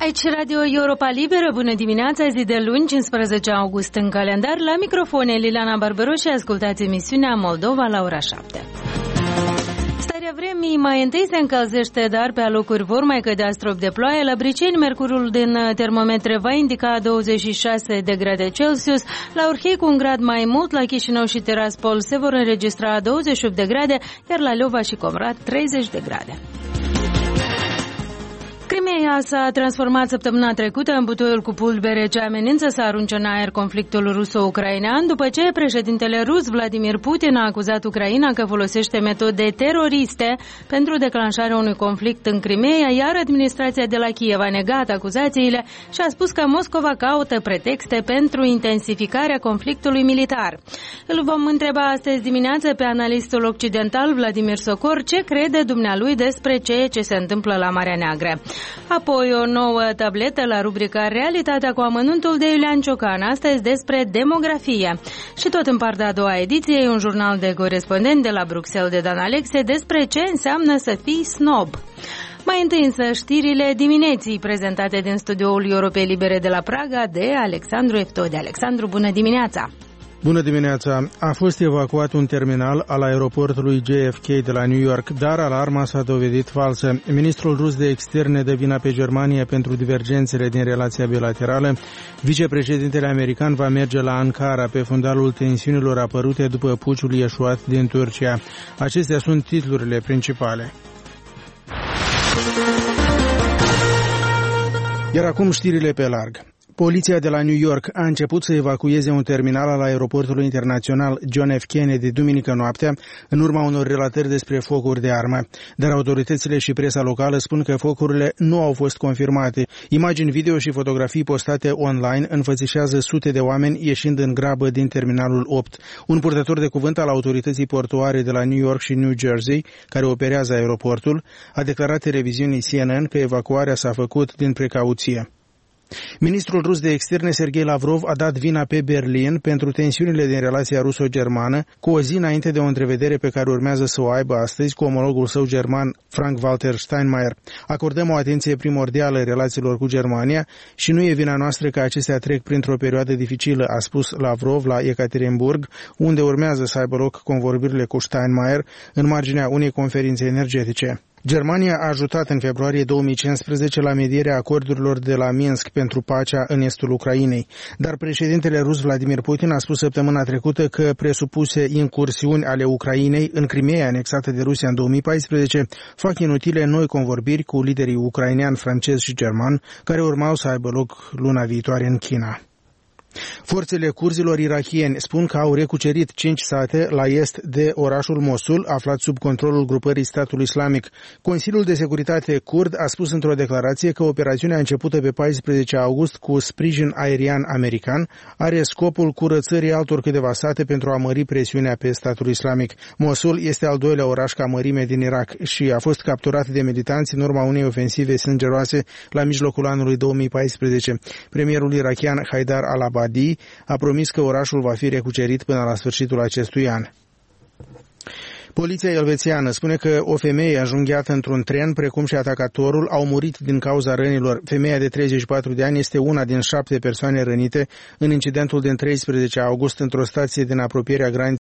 Aici Radio Europa Liberă, bună dimineața, zi de luni, 15 august în calendar. La microfon Liliana Barbero și ascultați emisiunea Moldova la ora 7. Starea vremii mai întâi se încălzește, dar pe alocuri vor mai cădea stropi de ploaie. La Briceni, mercurul din termometre va indica 26 de grade Celsius. La Orhei, cu un grad mai mult, la Chișinău și Tiraspol se vor înregistra 28 de grade, iar la Leova și Comrat 30 de grade. Crimeea s-a transformat săptămâna trecută în butoiul cu pulbere ce amenință să arunce în aer conflictul ruso-ucrainean, după ce președintele rus Vladimir Putin a acuzat Ucraina că folosește metode teroriste pentru declanșarea unui conflict în Crimeea, iar administrația de la Kiev a negat acuzațiile și a spus că Moscova caută pretexte pentru intensificarea conflictului militar. Îl vom întreba astăzi dimineață pe analistul occidental Vladimir Socor ce crede dumnealui despre ceea ce se întâmplă la Marea Neagră. Apoi o nouă tabletă la rubrica Realitatea cu amănuntul de Iulian Ciocan, astăzi despre demografie. Și tot în partea a doua ediție, un jurnal de corespondent de la Bruxelles de Dan Alexe despre ce înseamnă să fii snob. Mai întâi însă știrile dimineții prezentate din studioul Europei Libere de la Praga de Alexandru Eftode. Alexandru, bună dimineața! Bună dimineața! A fost evacuat un terminal al aeroportului JFK de la New York, dar alarma s-a dovedit falsă. Ministrul rus de externe dă vina pe Germania pentru divergențele din relația bilaterală. Vicepreședintele american va merge la Ankara pe fundalul tensiunilor apărute după puciul ieșuat din Turcia. Acestea sunt titlurile principale. Iar acum știrile pe larg. Poliția de la New York a început să evacueze un terminal al aeroportului internațional John F. Kennedy duminică noaptea, în urma unor relatări despre focuri de armă. Dar autoritățile și presa locală spun că focurile nu au fost confirmate. Imagini video și fotografii postate online înfățișează sute de oameni ieșind în grabă din terminalul 8. Un purtător de cuvânt al autorității portuare de la New York și New Jersey, care operează aeroportul, a declarat televiziunii CNN că evacuarea s-a făcut din precauție. Ministrul rus de externe Sergei Lavrov a dat vina pe Berlin pentru tensiunile din relația ruso-germană, cu o zi înainte de o întrevedere pe care urmează să o aibă astăzi cu omologul său german Frank-Walter Steinmeier. Acordăm o atenție primordială relațiilor cu Germania și nu e vina noastră că acestea trec printr-o perioadă dificilă, a spus Lavrov la Ekaterinburg, unde urmează să aibă loc convorbirile cu Steinmeier în marginea unei conferințe energetice. Germania a ajutat în februarie 2015 la medierea acordurilor de la Minsk pentru pacea în estul Ucrainei, dar președintele rus Vladimir Putin a spus săptămâna trecută că presupuse incursiuni ale Ucrainei în Crimeea anexată de Rusia în 2014 fac inutile noi convorbiri cu liderii ucrainean, francez și german, care urmau să aibă loc luna viitoare în China. Forțele curzilor irakieni spun că au recucerit 5 sate la est de orașul Mosul, aflat sub controlul grupării Statul Islamic. Consiliul de Securitate kurd a spus într-o declarație că operațiunea începută pe 14 august cu sprijin aerian american are scopul curățării altor câteva sate pentru a mări presiunea pe Statul Islamic. Mosul este al doilea oraș ca mărime din Irak și a fost capturat de militanți în urma unei ofensive sângeroase la mijlocul anului 2014. Premierul irakian Haidar al-Abadi a promis că orașul va fi recucerit până la sfârșitul acestui an. Poliția elvețiană spune că o femeie înjunghiată într-un tren, precum și atacatorul, au murit din cauza rănilor. Femeia de 34 de ani este una din 7 persoane rănite în incidentul din 13 august într-o stație din apropierea graniței